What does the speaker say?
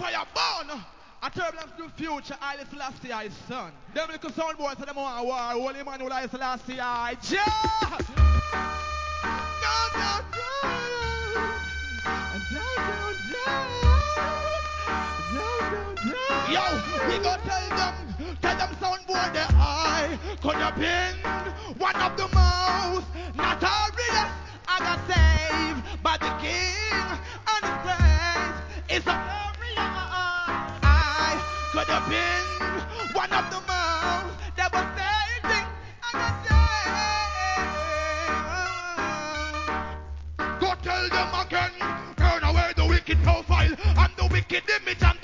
fire burn. A turbulence to the future, I Selassie I son. Them little sound boys say them want a war. Holy man will I Selassie I Jah. Yo, we go tell them sound boy that I could have been one of the most notorious I got saved by the king and his praise is a I could have been one of the most devastating I got saved. Go tell them again, turn away the wicked profile and the wicked image and